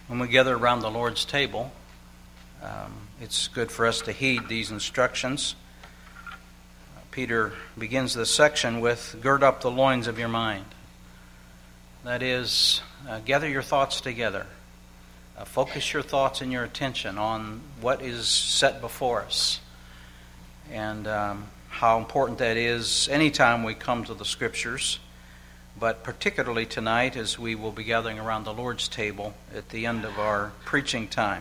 When we gather around the Lord's table, it's good for us to heed these instructions. Peter begins this section with, gird up the loins of your mind. That is, gather your thoughts together. Focus your thoughts and your attention on what is set before us. And how important that is anytime we come to the Scriptures, but particularly tonight as we will be gathering around the Lord's table at the end of our preaching time.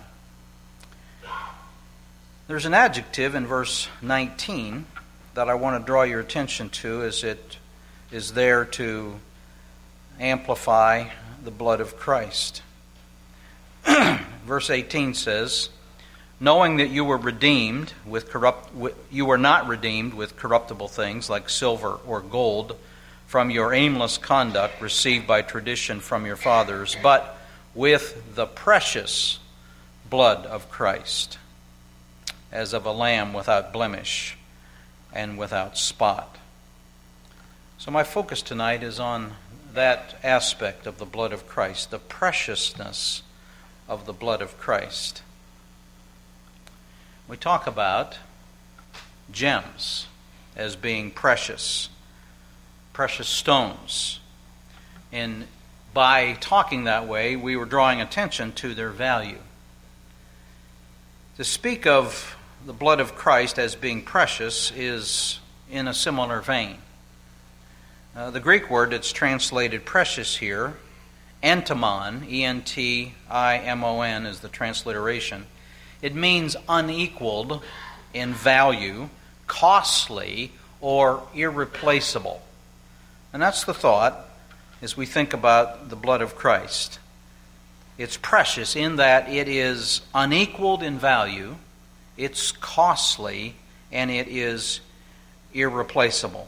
There's an adjective in verse 19 that I want to draw your attention to, as it is there to amplify the blood of Christ. Verse 18 says, knowing that you were not redeemed with corruptible things like silver or gold from your aimless conduct received by tradition from your fathers, but with the precious blood of Christ, as of a lamb without blemish and without spot. So my focus tonight is on that aspect of the blood of Christ, the preciousness of the blood of Christ. We talk about gems as being precious stones. And by talking that way, we were drawing attention to their value. To speak of the blood of Christ as being precious is in a similar vein. The Greek word that's translated precious here, entimon, E-N-T-I-M-O-N is the transliteration. It means unequaled in value, costly, or irreplaceable. And that's the thought as we think about the blood of Christ. It's precious in that it is unequaled in value, it's costly, and it is irreplaceable.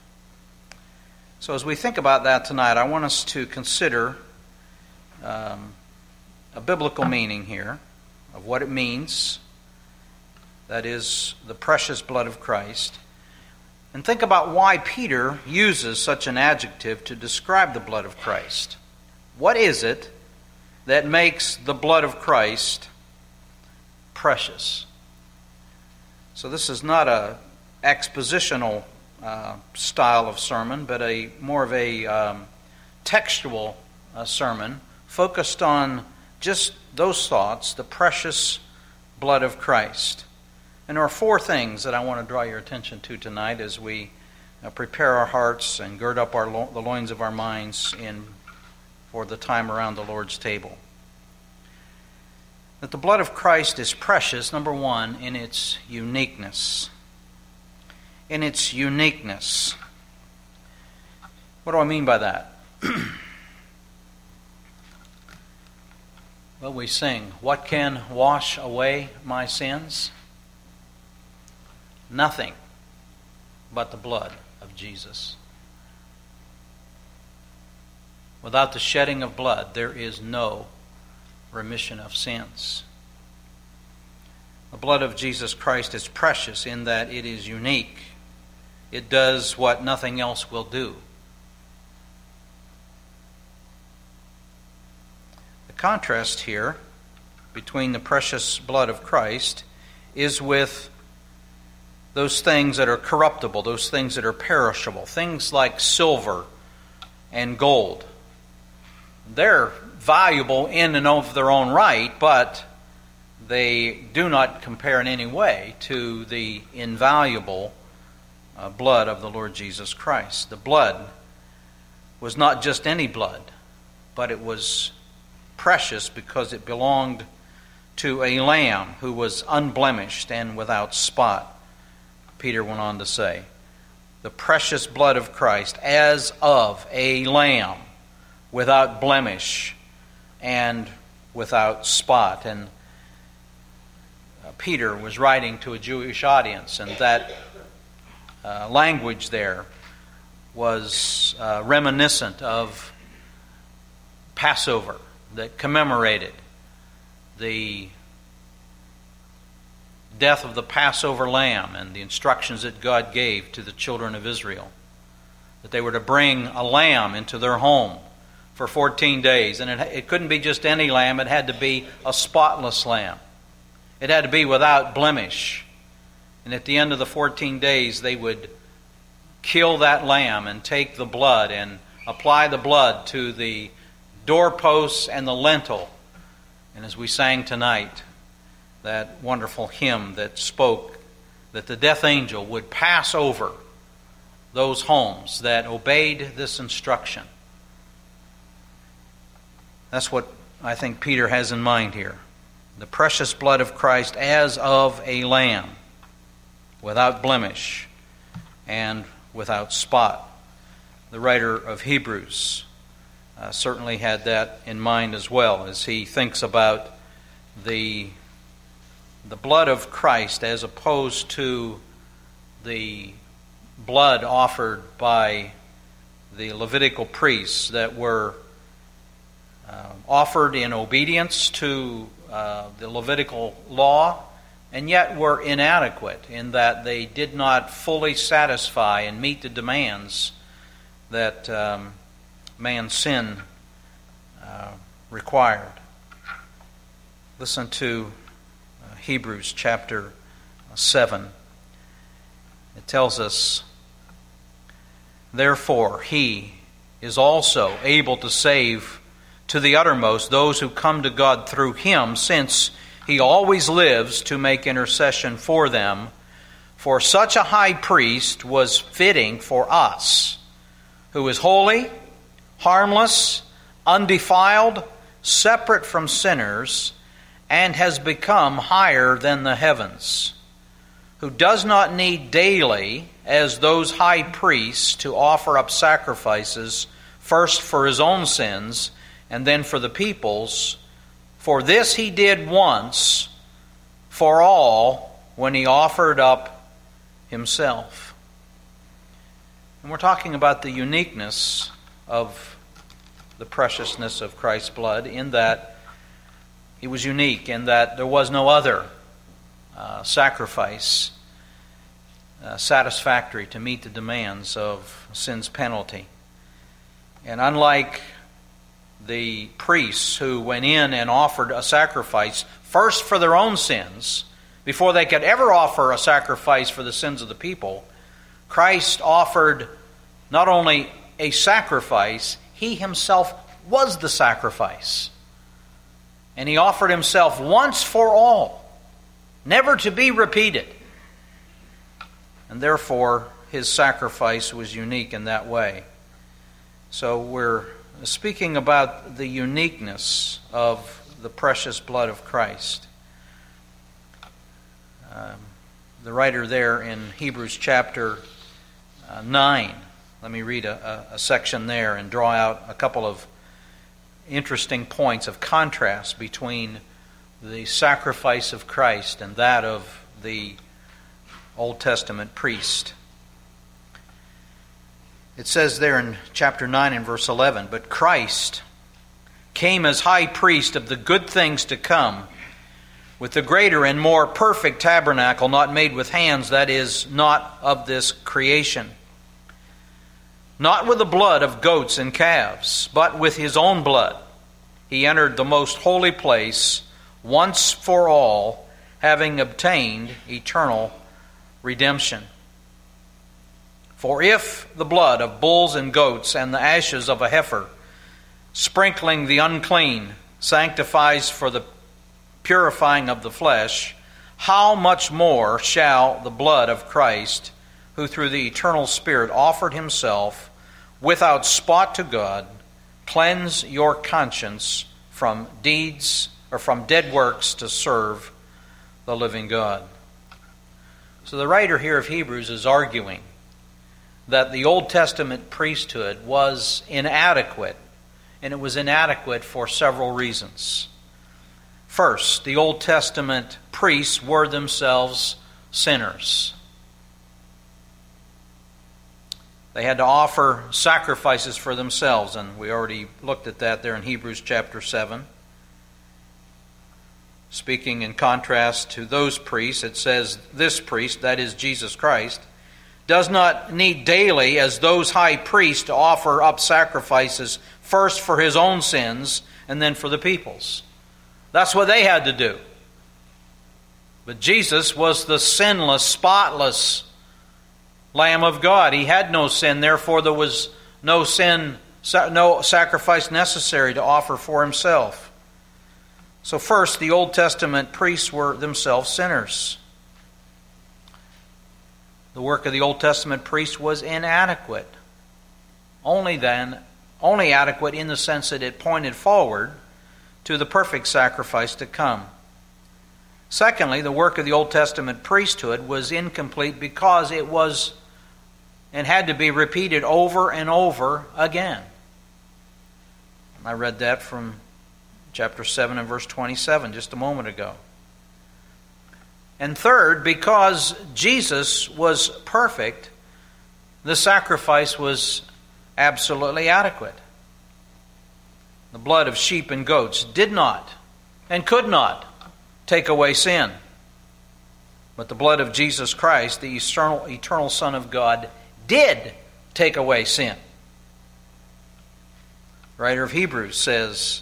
So as we think about that tonight, I want us to consider a biblical meaning here of what it means, that is, the precious blood of Christ. And think about why Peter uses such an adjective to describe the blood of Christ. What is it that makes the blood of Christ precious? So this is not an expositional style of sermon, but more of a textual sermon focused on just those thoughts, the precious blood of Christ. And there are four things that I want to draw your attention to tonight as we prepare our hearts and gird up the loins of our minds for the time around the Lord's table. That the blood of Christ is precious, number one, in its uniqueness. In its uniqueness. What do I mean by that? Well, we sing, what can wash away my sins? Nothing but the blood of Jesus. Without the shedding of blood, there is no remission of sins. The blood of Jesus Christ is precious in that it is unique. It does what nothing else will do. The contrast here between the precious blood of Christ is with those things that are corruptible, those things that are perishable, things like silver and gold. They're valuable in and of their own right, but they do not compare in any way to the invaluable blood of the Lord Jesus Christ. The blood was not just any blood, but it was precious because it belonged to a lamb who was unblemished and without spot. Peter went on to say, the precious blood of Christ as of a lamb without blemish and without spot. And Peter was writing to a Jewish audience, and that language there was reminiscent of Passover that commemorated the death of the Passover lamb and the instructions that God gave to the children of Israel, that they were to bring a lamb into their home for 14 days. And it couldn't be just any lamb. It had to be a spotless lamb. It had to be without blemish. And at the end of the 14 days, they would kill that lamb and take the blood and apply the blood to the doorposts and the lintel. And as we sang tonight, that wonderful hymn that spoke that the death angel would pass over those homes that obeyed this instruction. That's what I think Peter has in mind here. The precious blood of Christ as of a lamb, without blemish and without spot. The writer of Hebrews certainly had that in mind as well, as he thinks about the blood of Christ as opposed to the blood offered by the Levitical priests that were offered in obedience to the Levitical law, and yet were inadequate in that they did not fully satisfy and meet the demands that man's sin required. Listen to Hebrews chapter 7. It tells us, "Therefore he is also able to save to the uttermost those who come to God through him, since he always lives to make intercession for them. For such a high priest was fitting for us, who is holy, harmless, undefiled, separate from sinners, and has become higher than the heavens, who does not need daily, as those high priests, to offer up sacrifices, first for his own sins, and then for the people's. For this he did once for all, when he offered up himself." And we're talking about the uniqueness of the preciousness of Christ's blood, in that it was unique, in that there was no other sacrifice satisfactory to meet the demands of sin's penalty. And unlike the priests who went in and offered a sacrifice first for their own sins, before they could ever offer a sacrifice for the sins of the people, Christ offered not only a sacrifice, he himself was the sacrifice. And he offered himself once for all, never to be repeated. And therefore, his sacrifice was unique in that way. So we're speaking about the uniqueness of the precious blood of Christ. The writer there in Hebrews chapter 9, let me read a section there and draw out a couple of interesting points of contrast between the sacrifice of Christ and that of the Old Testament priest. It says there in chapter 9 and verse 11, "But Christ came as high priest of the good things to come, with the greater and more perfect tabernacle, not made with hands, that is, not of this creation. Not with the blood of goats and calves, but with his own blood. He entered the most holy place once for all, having obtained eternal redemption. For if the blood of bulls and goats and the ashes of a heifer, sprinkling the unclean, sanctifies for the purifying of the flesh, how much more shall the blood of Christ, who through the eternal Spirit offered himself without spot to God, cleanse your conscience from deeds or from dead works to serve the living God." So the writer here of Hebrews is arguing that the Old Testament priesthood was inadequate, and it was inadequate for several reasons. First, the Old Testament priests were themselves sinners. They had to offer sacrifices for themselves, and we already looked at that there in Hebrews chapter 7. Speaking in contrast to those priests, it says, "This priest," that is Jesus Christ, "does not need daily, as those high priests, to offer up sacrifices first for his own sins and then for the people's. That's what they had to do. But Jesus was the sinless, spotless Lamb of God. He had no sin, therefore there was no sacrifice necessary to offer for himself. So first, the Old Testament priests were themselves sinners. The work of the Old Testament priest was inadequate. Only adequate in the sense that it pointed forward to the perfect sacrifice to come. Secondly, the work of the Old Testament priesthood was incomplete because it was and had to be repeated over and over again. I read that from chapter 7 and verse 27 just a moment ago. And third, because Jesus was perfect, the sacrifice was absolutely adequate. The blood of sheep and goats did not and could not take away sin. But the blood of Jesus Christ, the eternal Son of God, did take away sin. The writer of Hebrews says,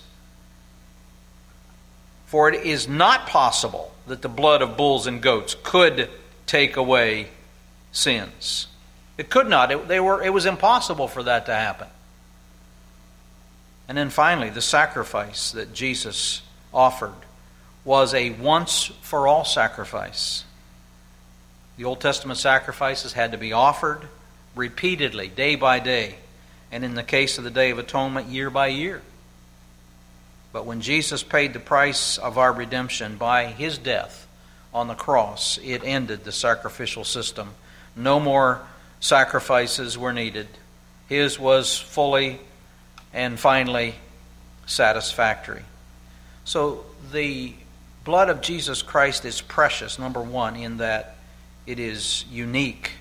"For it is not possible that the blood of bulls and goats could take away sins." It could not. It was impossible for that to happen. And then finally, the sacrifice that Jesus offered was a once-for-all sacrifice. The Old Testament sacrifices had to be offered repeatedly, day by day, and in the case of the Day of Atonement, year by year. But when Jesus paid the price of our redemption by his death on the cross, it ended the sacrificial system. No more sacrifices were needed. His was fully and finally satisfactory. So the blood of Jesus Christ is precious, number one, in that it is unique.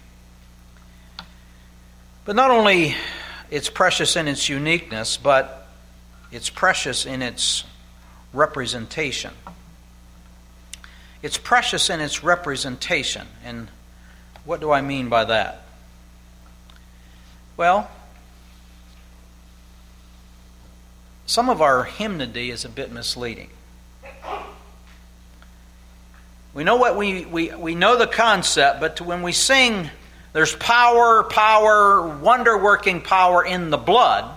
But not only it's precious in its uniqueness, but it's precious in its representation. It's precious in its representation. And what do I mean by that? Well, some of our hymnody is a bit misleading. We know what we know the concept, but when we sing, there's power, wonder-working power in the blood.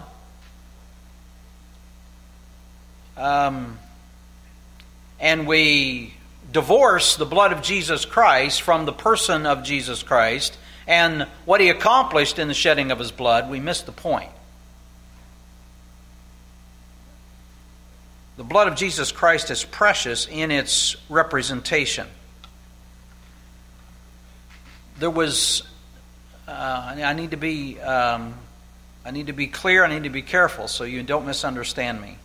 And we divorce the blood of Jesus Christ from the person of Jesus Christ and what he accomplished in the shedding of his blood, we miss the point. The blood of Jesus Christ is precious in its representation. There was, I need to be clear, I need to be careful so you don't misunderstand me.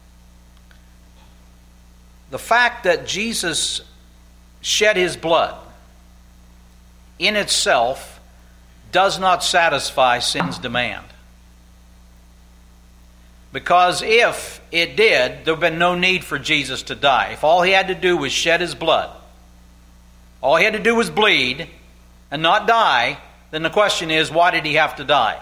The fact that Jesus shed his blood in itself does not satisfy sin's demand. Because if it did, there would have been no need for Jesus to die. If all he had to do was shed his blood, all he had to do was bleed and not die, then the question is, why did he have to die?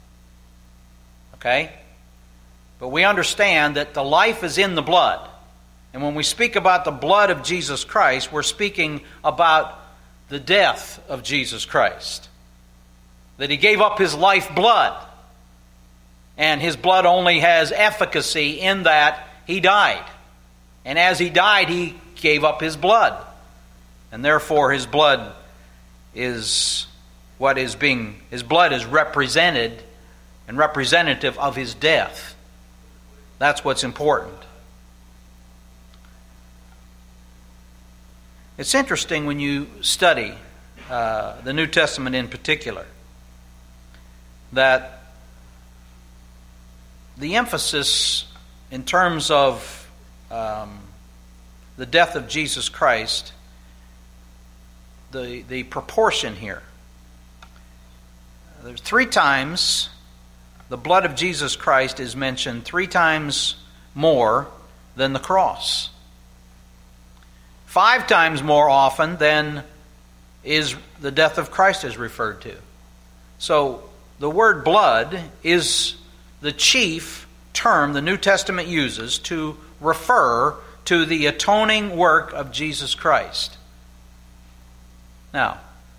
Okay? But we understand that the life is in the blood. And when we speak about the blood of Jesus Christ, we're speaking about the death of Jesus Christ. That he gave up his life blood. And his blood only has efficacy in that he died. And as he died, he gave up his blood. And therefore his blood is his blood is represented and representative of his death. That's what's important. It's interesting when you study the New Testament in particular, that the emphasis in terms of the death of Jesus Christ, the proportion here. There's 3 times the blood of Jesus Christ is mentioned, 3 times more than the cross. 5 times more often than is the death of Christ is referred to. So the word blood is the chief term the New Testament uses to refer to the atoning work of Jesus Christ. Now,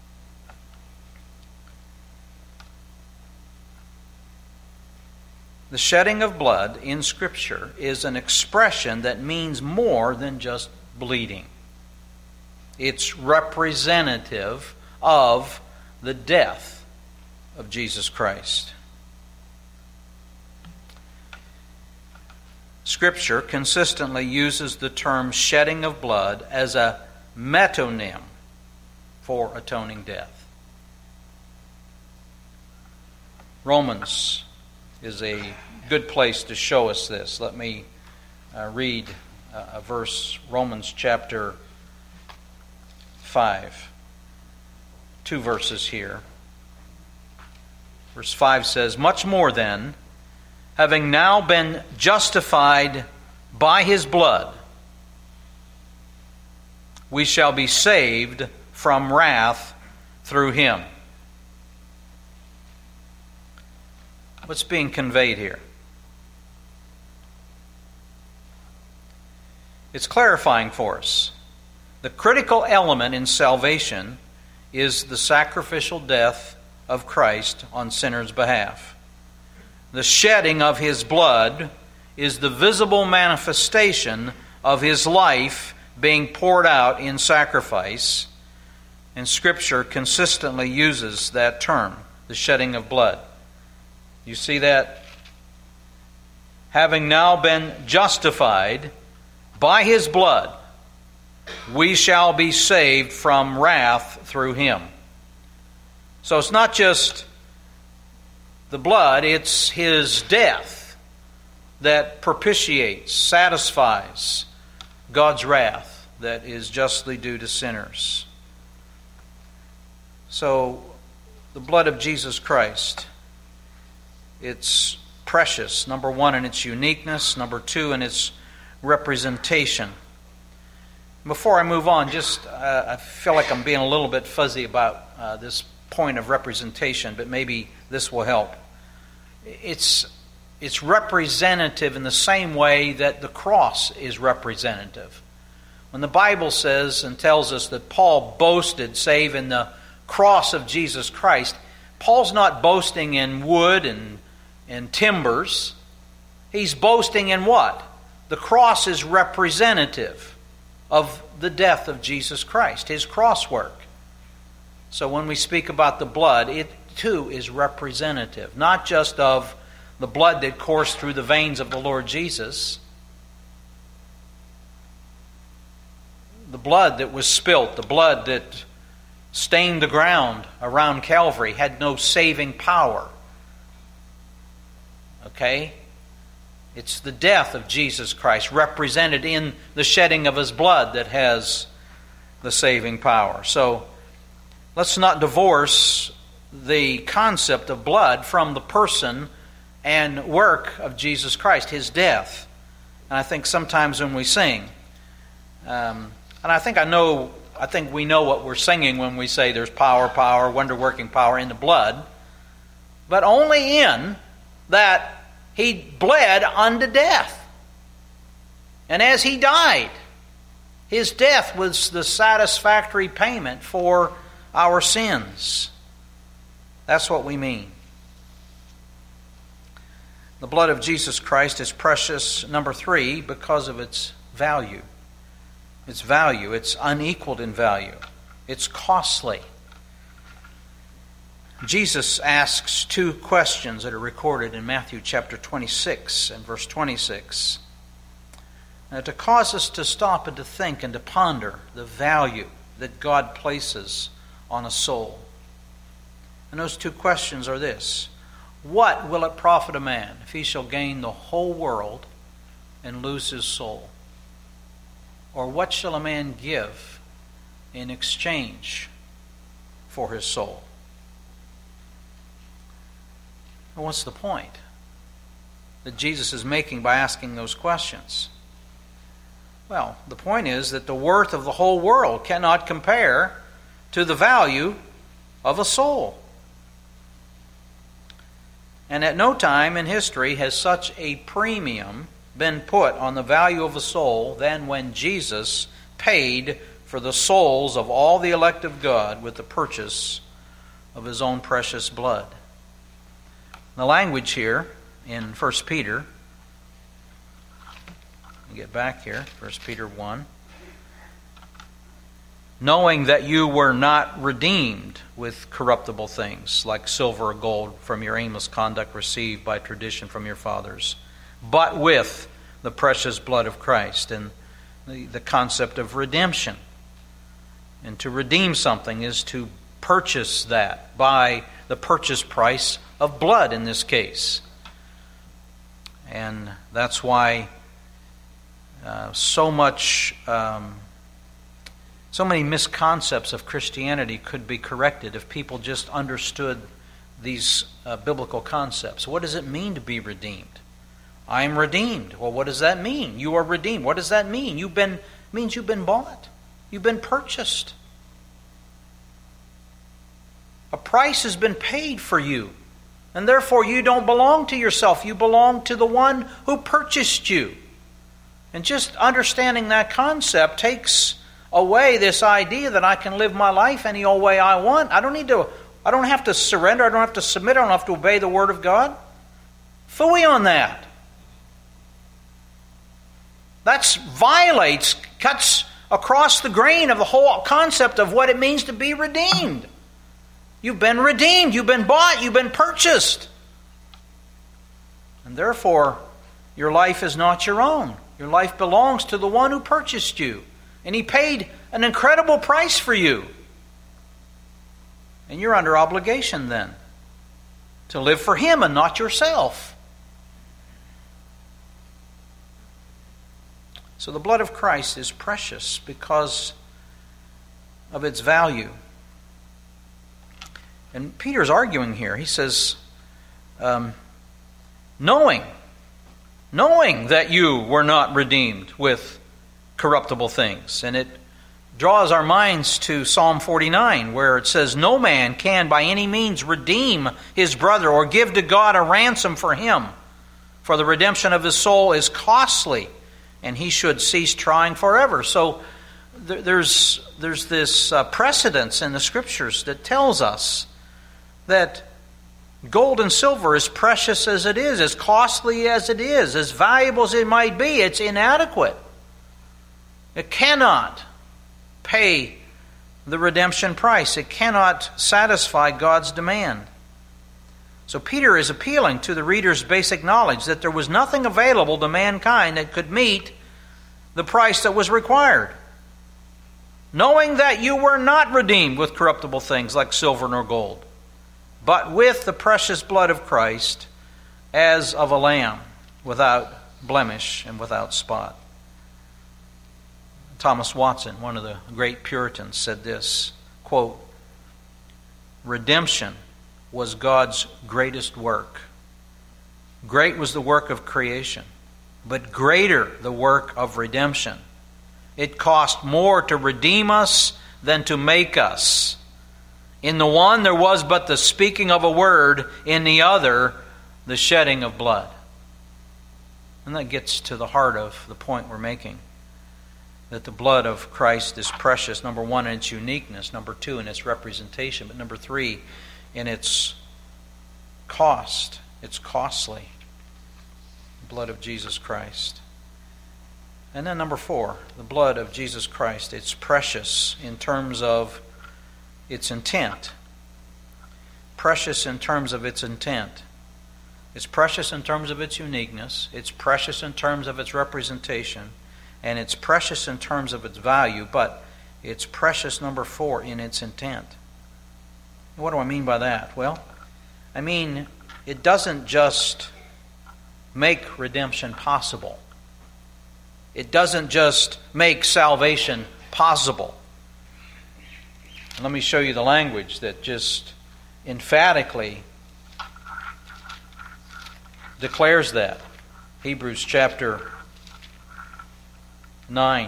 the shedding of blood in Scripture is an expression that means more than just bleeding. It's representative of the death of Jesus Christ. Scripture consistently uses the term shedding of blood as a metonym for atoning death. Romans is a good place to show us this. Let me read a verse, Romans chapter 5. 2 verses here. Verse 5 says, "Much more then, having now been justified by His blood, we shall be saved from wrath through Him." What's being conveyed here? It's clarifying for us. The critical element in salvation is the sacrificial death of Christ on sinners' behalf. The shedding of His blood is the visible manifestation of His life being poured out in sacrifice, and Scripture consistently uses that term, the shedding of blood. You see that? Having now been justified by His blood, we shall be saved from wrath through Him. So it's not just the blood, it's His death that propitiates, satisfies God's wrath that is justly due to sinners. So the blood of Jesus Christ, it's precious, number one, in its uniqueness, number two, in its representation. Before I move on, I feel like I'm being a little bit fuzzy about this point of representation, but maybe this will help. It's representative in the same way that the cross is representative. When the Bible says and tells us that Paul boasted save in the cross of Jesus Christ, Paul's not boasting in wood and timbers. He's boasting in what? The cross is representative of the death of Jesus Christ, His cross work. So when we speak about the blood, it too is representative, not just of the blood that coursed through the veins of the Lord Jesus. The blood that was spilt, the blood that stained the ground around Calvary had no saving power. Okay? It's the death of Jesus Christ represented in the shedding of His blood that has the saving power. So let's not divorce the concept of blood from the person and work of Jesus Christ, His death. And I think sometimes when we sing, and I think we know what we're singing when we say there's power, wonder-working power in the blood, but only in that He bled unto death. And as He died, His death was the satisfactory payment for our sins. That's what we mean. The blood of Jesus Christ is precious, number 3, because of its value. Its value, it's unequaled in value. It's costly. Jesus asks 2 questions that are recorded in Matthew chapter 26 and verse 26 to cause us to stop and to think and to ponder the value that God places on a soul. And those 2 questions are this: what will it profit a man if he shall gain the whole world and lose his soul? Or what shall a man give in exchange for his soul? And what's the point that Jesus is making by asking those questions? Well, the point is that the worth of the whole world cannot compare to the value of a soul. And at no time in history has such a premium been put on the value of a soul than when Jesus paid for the souls of all the elect of God with the purchase of His own precious blood. The language here in 1 Peter, get back here, 1 Peter 1. Knowing that you were not redeemed with corruptible things like silver or gold from your aimless conduct received by tradition from your fathers, but with the precious blood of Christ. And the concept of redemption. And to redeem something is to purchase that by the purchase price of blood in this case. And that's why so many misconcepts of Christianity could be corrected if people just understood these biblical concepts. What does it mean to be redeemed? I am redeemed. Well, what does that mean? You are redeemed. What does that mean? Means you've been bought. You've been purchased. A price has been paid for you. And therefore you don't belong to yourself. You belong to the one who purchased you. And just understanding that concept takes away this idea that I can live my life any old way I want. I don't have to surrender. I don't have to submit. I don't have to obey the Word of God. Phooey on that. That cuts across the grain of the whole concept of what it means to be redeemed. You've been redeemed. You've been bought. You've been purchased. And therefore, your life is not your own. Your life belongs to the one who purchased you. And He paid an incredible price for you. And you're under obligation then to live for Him and not yourself. So the blood of Christ is precious because of its value. And Peter's arguing here. He says, knowing that you were not redeemed with corruptible things. And it draws our minds to Psalm 49, where it says, no man can by any means redeem his brother or give to God a ransom for him. For the redemption of his soul is costly, and he should cease trying forever. So there's this precedence in the Scriptures that tells us that gold and silver, as precious as it is, as costly as it is, as valuable as it might be, it's inadequate. It cannot pay the redemption price. It cannot satisfy God's demand. So Peter is appealing to the reader's basic knowledge that there was nothing available to mankind that could meet the price that was required. Knowing that you were not redeemed with corruptible things like silver nor gold, but with the precious blood of Christ as of a lamb, without blemish and without spot. Thomas Watson, one of the great Puritans, said this, quote, redemption was God's greatest work. Great was the work of creation, but greater the work of redemption. It cost more to redeem us than to make us. In the one there was but the speaking of a word, in the other the shedding of blood. And that gets to the heart of the point we're making. That the blood of Christ is precious, number one, in its uniqueness, number two, in its representation, but number three, in its cost. It's costly. The blood of Jesus Christ. And then number four, the blood of Jesus Christ. It's precious in terms of its intent. Precious in terms of its intent. It's precious in terms of its uniqueness. It's precious in terms of its representation. And it's precious in terms of its value, but it's precious, number four, in its intent. What do I mean by that? Well, I mean, it doesn't just make redemption possible. It doesn't just make salvation possible. Let me show you the language that just emphatically declares that. Hebrews chapter 9.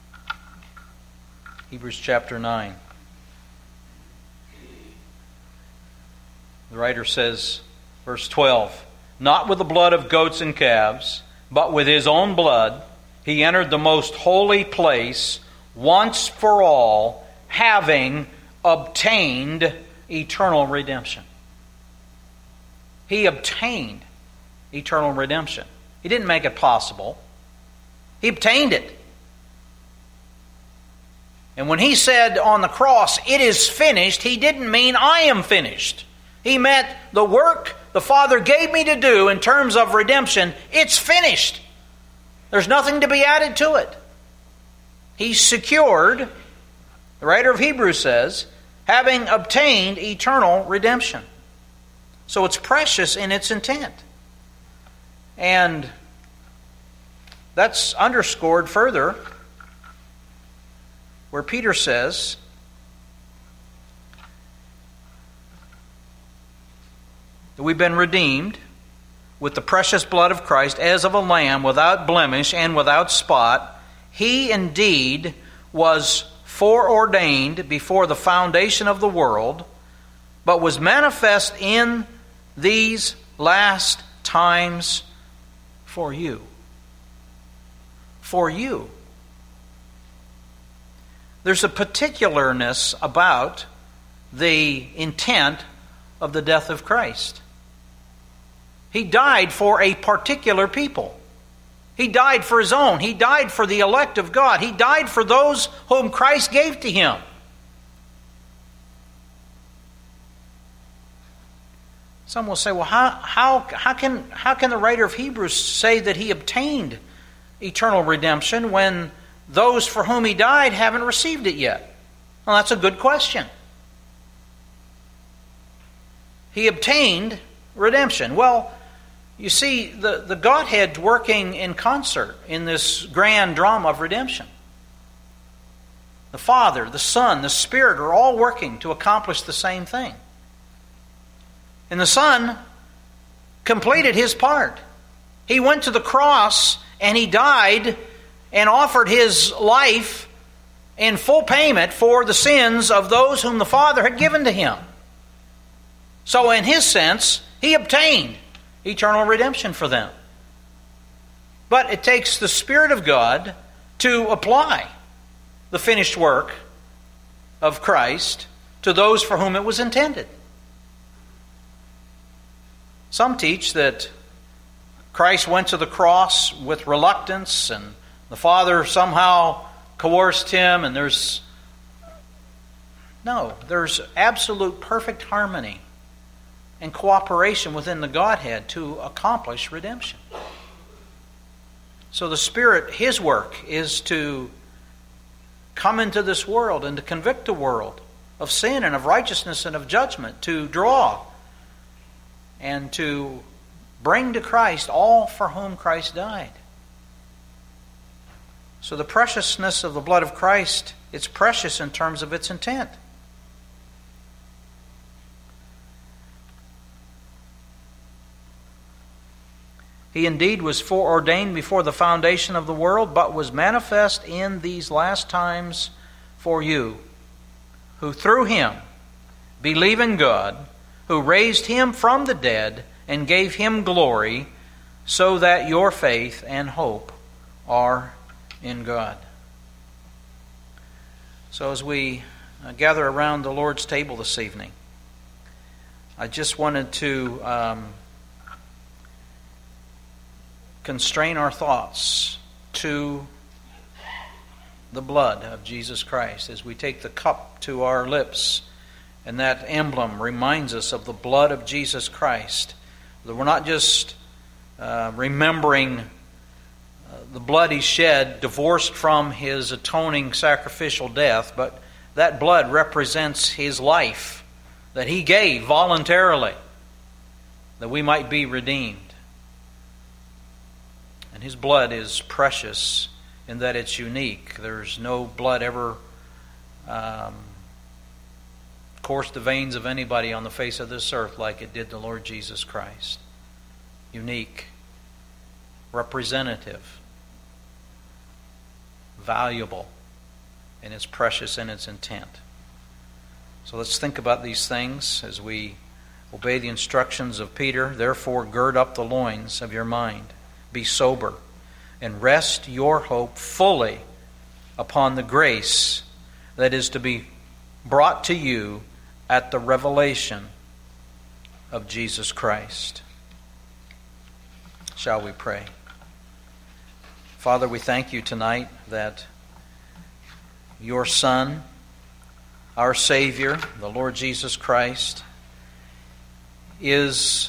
Hebrews chapter 9. The writer says, Verse 12, not with the blood of goats and calves, but with his own blood, he entered the most holy place once for all, having obtained eternal redemption. He obtained eternal redemption. He didn't make it possible. He obtained it. And when he said on the cross, "It is finished," he didn't mean "I am finished." He meant the work the Father gave me to do in terms of redemption, it's finished. There's nothing to be added to it. He secured, the writer of Hebrews says, having obtained eternal redemption. So it's precious in its intent. And that's underscored further where Peter says, that we've been redeemed with the precious blood of Christ as of a lamb without blemish and without spot. He indeed was foreordained before the foundation of the world, but was manifest in these last times for you. For you. There's a particularness about the intent of the death of Christ. He died for a particular people. He died for his own. He died for the elect of God. He died for those whom Christ gave to him. Some will say, well, how can the writer of Hebrews say that he obtained eternal redemption when those for whom he died haven't received it yet? Well, that's a good question. He obtained redemption. Well, you see, the Godhead working in concert in this grand drama of redemption. The Father, the Son, the Spirit are all working to accomplish the same thing. And the Son completed his part. He went to the cross and he died and offered his life in full payment for the sins of those whom the Father had given to him. So in his sense, he obtained eternal redemption for them. But it takes the Spirit of God to apply the finished work of Christ to those for whom it was intended. Some teach that Christ went to the cross with reluctance and the Father somehow coerced him, and there's absolute perfect harmony and cooperation within the Godhead to accomplish redemption. So the Spirit, His work is to come into this world and to convict the world of sin and of righteousness and of judgment, to draw and to bring to Christ all for whom Christ died. So the preciousness of the blood of Christ, it's precious in terms of its intent. He indeed was foreordained before the foundation of the world, but was manifest in these last times for you, who through Him believe in God, who raised Him from the dead and gave Him glory, so that your faith and hope are in God. So as we gather around the Lord's table this evening, I just wanted to constrain our thoughts to the blood of Jesus Christ as we take the cup to our lips, and that emblem reminds us of the blood of Jesus Christ. That we're not just remembering the blood He shed divorced from His atoning sacrificial death, but that blood represents His life that He gave voluntarily that we might be redeemed. And His blood is precious in that it's unique. There's no blood ever coursed the veins of anybody on the face of this earth like it did the Lord Jesus Christ. Unique, representative, valuable, and it's precious in its intent. So let's think about these things as we Obey the instructions of Peter. Therefore, gird up the loins of your mind. Be sober, and rest your hope fully upon the grace that is to be brought to you at the revelation of Jesus Christ. Shall we pray? Father, we thank you tonight that your Son, our Savior, the Lord Jesus Christ, is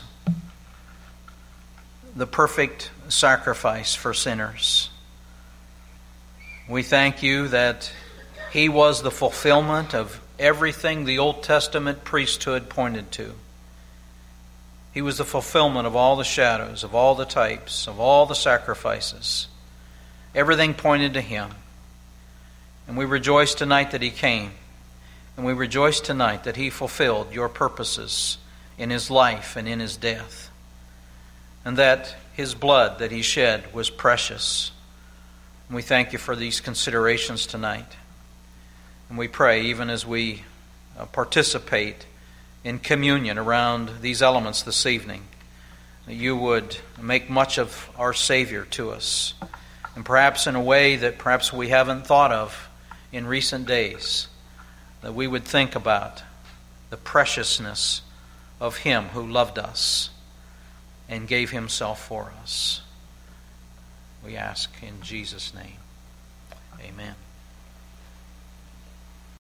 the perfect sacrifice for sinners. We thank you that He was the fulfillment of everything the Old Testament priesthood pointed to. He was the fulfillment of all the shadows, of all the types, of all the sacrifices. Everything pointed to Him. And we rejoice tonight that He came. And we rejoice tonight that He fulfilled your purposes in His life and in His death. And that His blood that He shed was precious. And we thank you for these considerations tonight. And we pray, even as we participate in communion around these elements this evening, that you would make much of our Savior to us. And perhaps in a way that perhaps we haven't thought of in recent days, that we would think about the preciousness of Him who loved us and gave Himself for us. We ask in Jesus' name. Amen.